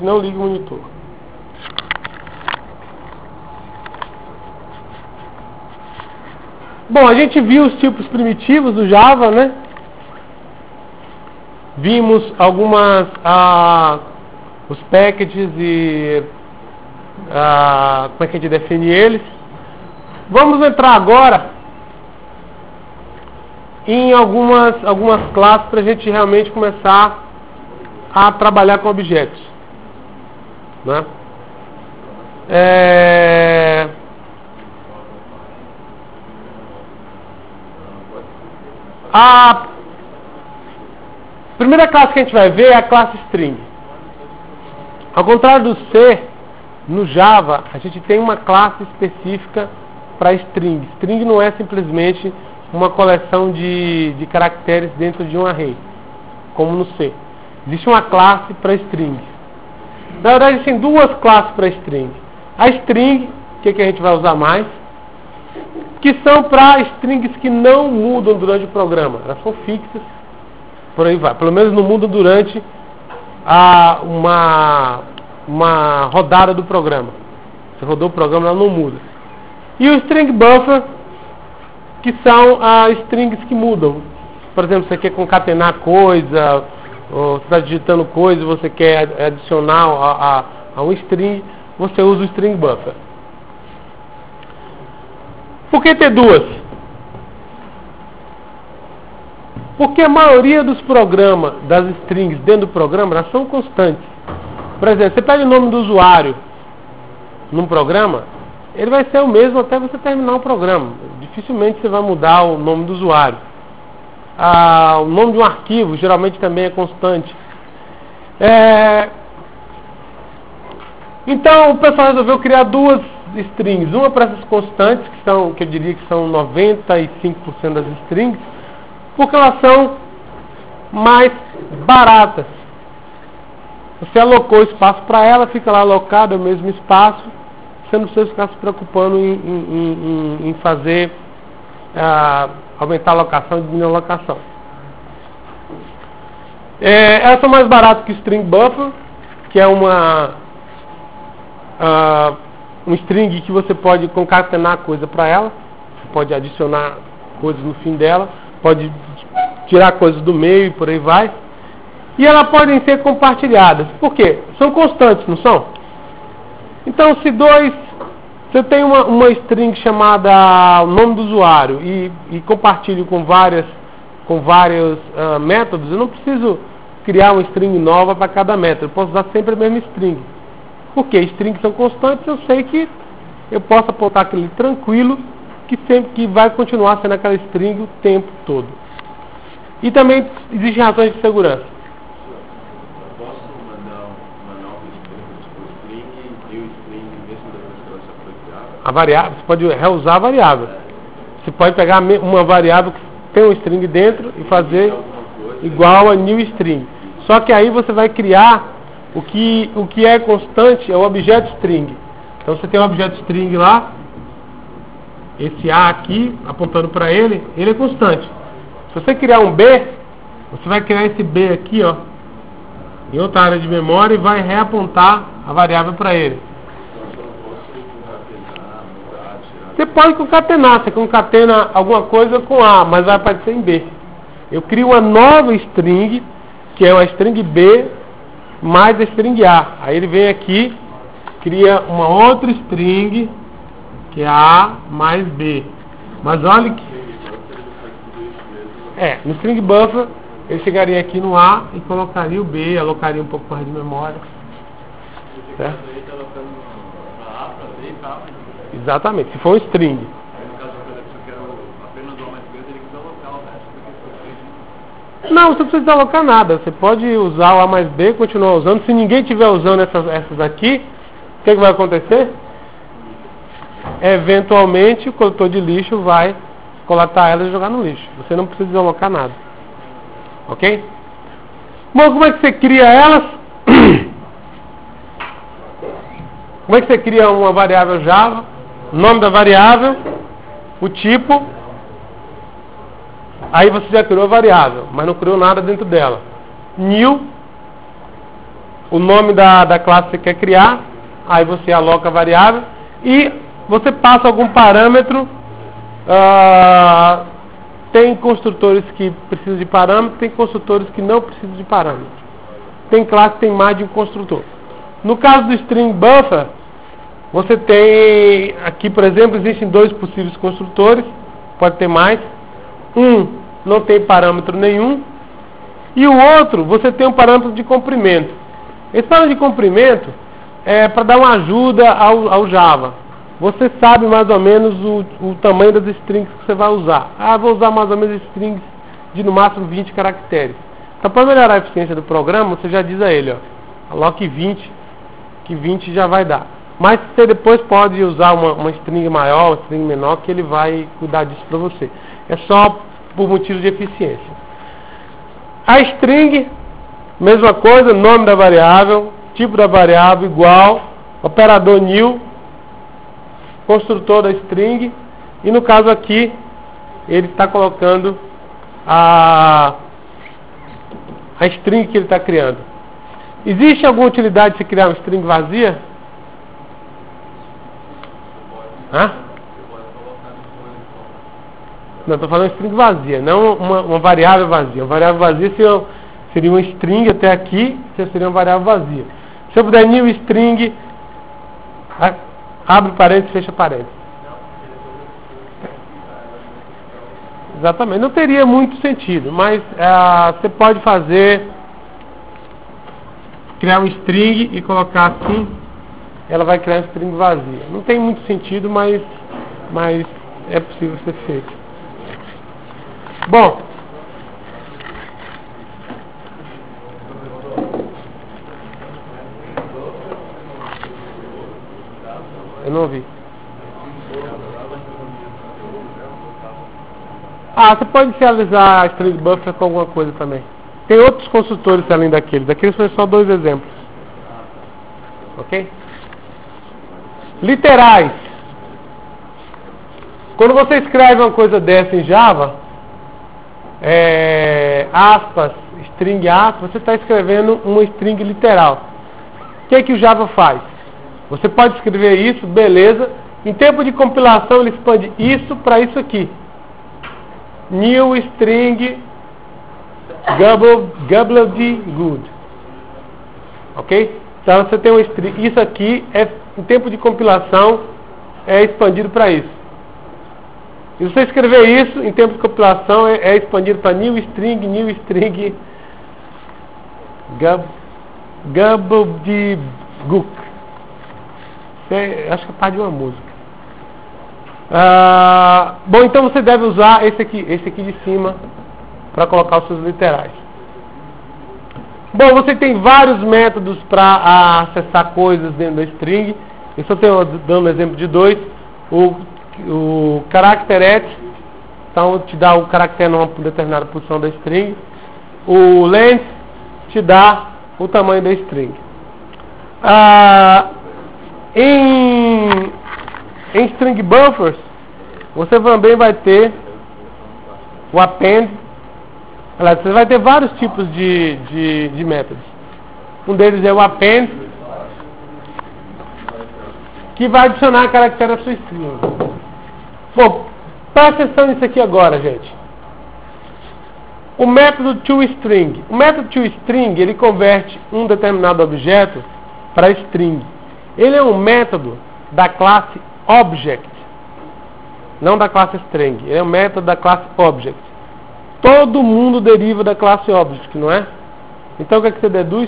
Não ligue o monitor. Bom, a gente viu os tipos primitivos do Java, né? Vimos algumas os packages e como é que a gente define eles. Vamos entrar agora em algumas classes para a gente realmente começar a trabalhar com objetos, né? A primeira classe que a gente vai ver é a classe string. Ao contrário do C, no Java a gente tem uma classe específica para string. String não é simplesmente uma coleção de caracteres dentro de um array, como no C. Existe uma classe para string. Na verdade, existem duas classes para string. A string, que a gente vai usar mais, que são para strings que não mudam durante o programa. Elas são fixas, por aí vai. Pelo menos não mudam durante uma rodada do programa. Você rodou o programa, ela não muda. E o string buffer, que são strings que mudam. Por exemplo, você quer concatenar coisa, ou você está digitando coisa e você quer adicionar a um string, você usa o string buffer. Por que ter duas? Porque a maioria dos programas, das strings dentro do programa, elas são constantes. Por exemplo, você pega o nome do usuário num programa, ele vai ser o mesmo até você terminar o programa. Dificilmente você vai mudar o nome do usuário. O nome de um arquivo geralmente também é constante. Então o pessoal resolveu criar duas strings. Uma para essas constantes, que eu diria que são 95% das strings, porque elas são mais baratas. Você alocou espaço para ela, fica lá alocado, é o mesmo espaço. Você não precisa ficar se preocupando em fazer aumentar a alocação e diminuir a alocação. Elas são mais baratas que o string buffer, que é um string que você pode concatenar coisa para ela, você pode adicionar coisas no fim dela, pode tirar coisas do meio e por aí vai. E elas podem ser compartilhadas. Por quê? São constantes, não são? Então, se eu tenho uma string chamada nome do usuário e compartilho com vários métodos, eu não preciso criar uma string nova para cada método. Eu posso usar sempre a mesma string. Por quê? Strings são constantes, eu sei que eu posso apontar aquele tranquilo que vai continuar sendo aquela string o tempo todo. E também existem razões de segurança. Eu posso mandar uma nova string e o string mesmo depois que ela já foi criada? A variável, você pode reusar a variável. Você pode pegar uma variável que tem um string dentro e fazer igual a new string. Só que aí você vai criar o que é constante é o objeto string. Então você tem um objeto string lá, esse A aqui, apontando para ele é constante. Se você criar um B, você vai criar esse B aqui, ó, em outra área de memória e vai reapontar a variável para ele. Você pode concatenar, você concatena alguma coisa com A, mas vai aparecer em B. Eu crio uma nova string, que é uma string B, mais a string A. Aí ele vem aqui, cria uma outra string, que é A mais B. Mas olha que... no string buffer, ele chegaria aqui no A e colocaria o B, alocaria um pouco mais de memória. Certo? Exatamente, se for um string. Não, você não precisa desalocar nada. Você pode usar o A mais B e continuar usando. Se ninguém estiver usando essas aqui, o que vai acontecer? Eventualmente o coletor de lixo vai coletar elas e jogar no lixo. Você não precisa desalocar nada. Ok? Bom, como é que você cria elas? Como é que você cria uma variável Java? O nome da variável, o tipo. Aí você já criou a variável, mas não criou nada dentro dela. New o nome da classe que você quer criar, aí você aloca a variável e você passa algum parâmetro. Tem construtores que precisam de parâmetro, tem construtores que não precisam de parâmetro. Tem classe que tem mais de um construtor. No caso do string buffer, você tem aqui, por exemplo, existem 2 possíveis construtores, pode ter mais. Um não tem parâmetro nenhum e o outro você tem um parâmetro de comprimento. Esse parâmetro de comprimento é para dar uma ajuda ao Java. Você sabe mais ou menos o tamanho das strings que você vai usar. Vou usar mais ou menos strings de no máximo 20 caracteres. Então, para melhorar a eficiência do programa, você já diz a ele, aloque 20, que 20 já vai dar. Mas você depois pode usar uma string maior, uma string menor, que ele vai cuidar disso para você. É só por motivo de eficiência. A string, mesma coisa, nome da variável, tipo da variável igual, operador new, construtor da string, e no caso aqui, ele está colocando a string que ele está criando. Existe alguma utilidade de você criar uma string vazia? Não, estou falando string vazia, não uma variável vazia. Uma variável vazia seria uma string até aqui, seria uma variável vazia. Se eu puder new string, abre parênteses, fecha parênteses. Exatamente, não teria muito sentido, mas você pode criar um string e colocar assim, ela vai criar um string vazia. Não tem muito sentido, mas é possível ser feito. Bom, eu não ouvi. Você pode inicializar a string buffer com alguma coisa também. Tem outros construtores além daqueles. Aqueles são só 2 exemplos. Ok? Literais. Quando você escreve uma coisa dessa em Java, aspas, string aspas, você está escrevendo uma string literal. O que o Java faz? Você pode escrever isso, beleza. Em tempo de compilação, ele expande isso para isso aqui. New string good. Ok? Então você tem um string. Isso aqui, em tempo de compilação, é expandido para isso. E você escrever isso, em tempo de compilação, é expandido para new string gobbledygook. Acho que é parte de uma música. Bom, então você deve usar esse aqui de cima para colocar os seus literais. Bom, você tem vários métodos para acessar coisas dentro da string. Eu só estou dando um exemplo de 2. O character@, então te dá o caractere numa determinada posição da string. O length te dá o tamanho da string. Em string buffers, você também vai ter o append. Você vai ter vários tipos de métodos. Um deles é o append, que vai adicionar caractere à sua string. Bom, presta atenção nisso aqui agora, gente. O método toString. O método toString, ele converte um determinado objeto para string. Ele é um método da classe Object, não da classe String. Ele é um método da classe Object. Todo mundo deriva da classe Object, não é? Então o que é que você deduz?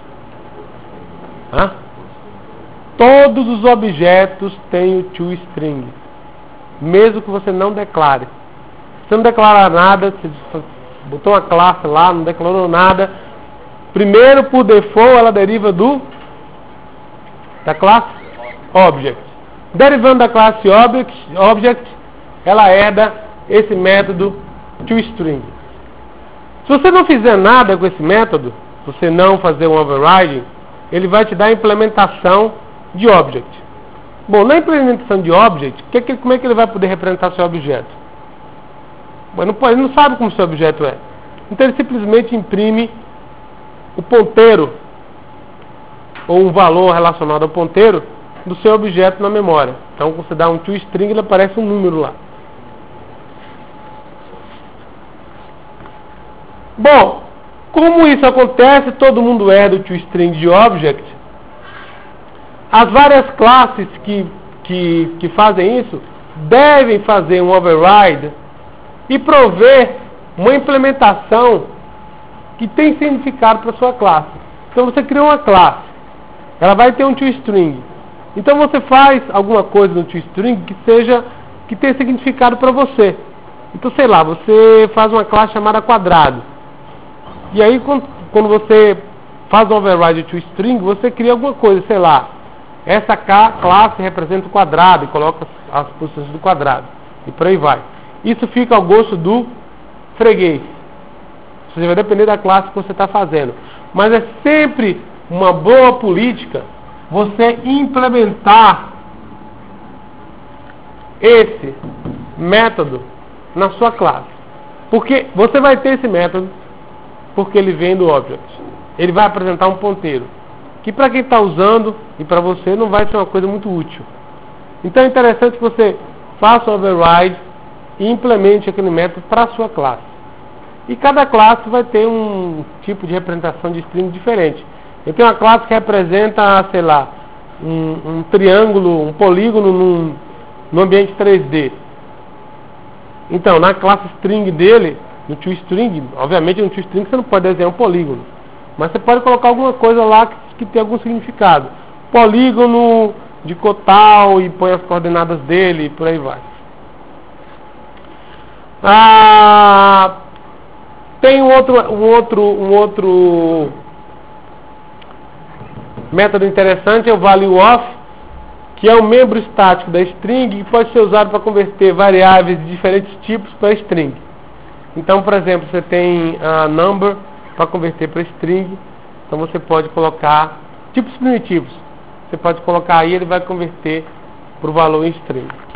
Todos os objetos têm o toString, mesmo que você não declare. Você não declarar nada, você botou uma classe lá, não declarou nada. Primeiro, por default, ela deriva da classe Object. Derivando da classe Object, ela herda esse método toString. Se você não fizer nada com esse método, você não fazer um overriding, ele vai te dar a implementação de Object. Bom, na implementação de Object, como é que ele vai poder representar seu objeto? Bom, ele não sabe como seu objeto é. Então ele simplesmente imprime o ponteiro ou um valor relacionado ao ponteiro do seu objeto na memória. Então, quando você dá um toString, ele aparece um número lá. Bom, como isso acontece, todo mundo herda o toString de object. As várias classes que fazem isso devem fazer um override e prover uma implementação que tem significado para a sua classe. Então você cria uma classe, ela vai ter um toString. Então você faz alguma coisa no toString que tenha significado para você. Então, sei lá, você faz uma classe chamada quadrado. E aí quando você faz um override de toString, você cria alguma coisa, sei lá, essa classe representa o quadrado e coloca as posições do quadrado. E por aí vai. Isso fica ao gosto do freguês. Ou seja, vai depender da classe que você está fazendo. Mas é sempre uma boa política você implementar esse método na sua classe. Porque você vai ter esse método porque ele vem do object. Ele vai apresentar um ponteiro. Que para quem está usando e para você não vai ser uma coisa muito útil. Então é interessante que você faça o override e implemente aquele método para a sua classe. E cada classe vai ter um tipo de representação de string diferente. Eu tenho uma classe que representa, sei lá, um triângulo, um polígono no ambiente 3D. Então, na classe string dele, no toString, obviamente no toString você não pode desenhar um polígono. Mas você pode colocar alguma coisa lá que tem algum significado. Polígono de cotal e põe as coordenadas dele e por aí vai. Tem um outro método interessante, é o valueOf, que é um membro estático da string e pode ser usado para converter variáveis de diferentes tipos para string. Então, por exemplo, você tem number para converter para string, então você pode colocar tipos primitivos. Você pode colocar aí, ele vai converter para o valor em string.